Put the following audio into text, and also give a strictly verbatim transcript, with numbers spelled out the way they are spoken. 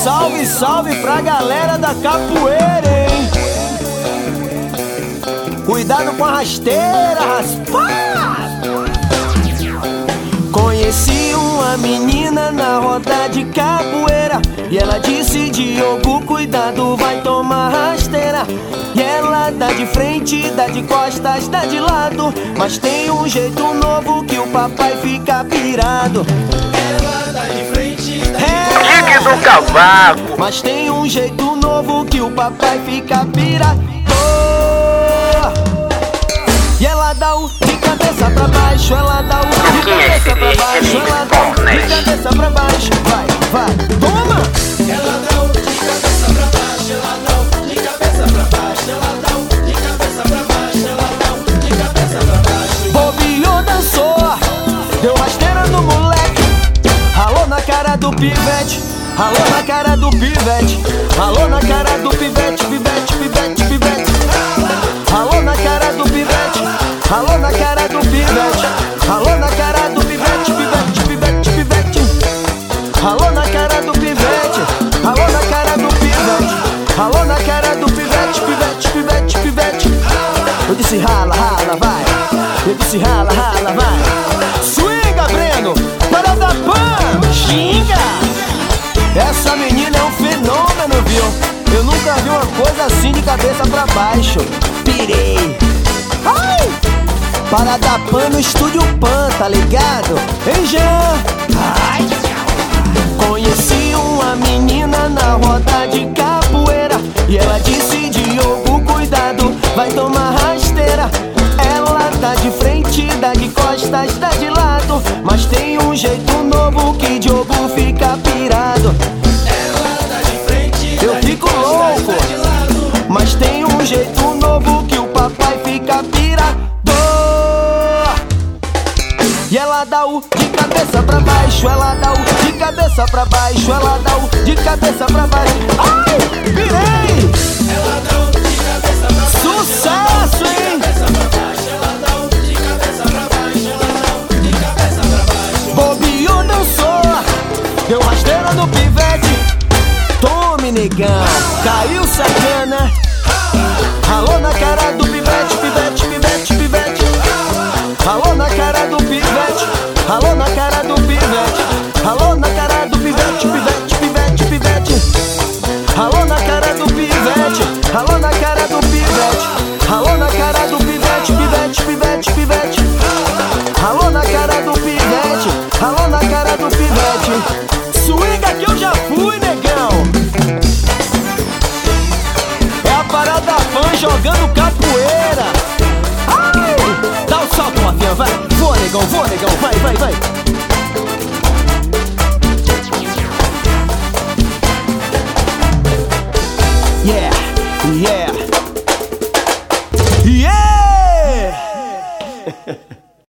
salve, salve pra galera da capoeira, hein? Cuidado com a rasteira, raspar! Conheci uma menina na roda de capoeira e ela disse: Diogo, cuidado, vai tomar rasteira. E ela dá de frente, dá de costas, dá de lado, mas tem um jeito novo que o papai fica pirado. Ela dá de frente, dá de É, Ligue do cavaco. mas tem um jeito novo que o papai fica pirado. E ela dá o de cabeça pra baixo, ela dá o de cabeça pra baixo, ela dá o de cabeça pra baixo. Vai, vai, toma! Ela dá o de cabeça pra baixo, ela dá o de cabeça pra baixo, ela dá o de cabeça pra baixo, ela dá o de cabeça pra baixo. Bobeou, dançou, deu rasteira no moleque, ralou na cara do pivete, ralou na cara do pivete, ralou na cara do pivete, pivete, pivete, pivete. Ralou na cara do pivete, ralou na cara do pivete, ralou na cara do pivete, pivete, pivete, pivete. Ralou na cara do pivete, ralou na cara do pivete, ralou na cara do pivete, pivete, pivete, pivete. Eu disse rala, rala, vai. Eu disse rala, rala, vai. Swinga, Breno, para da pan, xinga. Essa menina é um fenômeno, viu? Eu nunca vi uma coisa assim de cabeça pra baixo. Pirei. Ai! Para dar pan no estúdio Pan, tá ligado? Hein, Jean? Ai! Conheci uma menina na roda de capoeira e ela disse: Diogo, cuidado, vai tomar rasteira. Ela dá de frente, dá de costas, dá de lado, mas tem um jeito novo que Diogo fica pirado. Ela dá de frente, Eu fico louco, mas tem um jeito novo que o papai fica pirado. E ela dá o de cabeça pra baixo, ela dá o de cabeça pra baixo, ela dá o de cabeça pra baixo. Ai, pirei! ela dá o de cabeça pra baixo. Sucesso, hein? Ela dá o de cabeça pra baixo, ela dá o de cabeça pra baixo. Bobeou, dançou, deu rasteira no pivete. Tome, negão, caiu sacana. Ralou na cara do pivete, pivete, pivete, pivete. Ralou na cara do pivete, ralou na cara do pivete, ralou na cara do pivete, pivete, pivete, pivete. Ralou na cara do pivete, ralou na cara do pivete, ralou na cara do pivete, pivete, pivete, pivete. Ralou na cara do pivete, ralou na cara do pivete. Swinga que eu já fui, negão. É a parada fã jogando capoeira. Ai! Dá o salto, Rafinha, vai. Voa, negão, voa, negão, vai, vai, vai.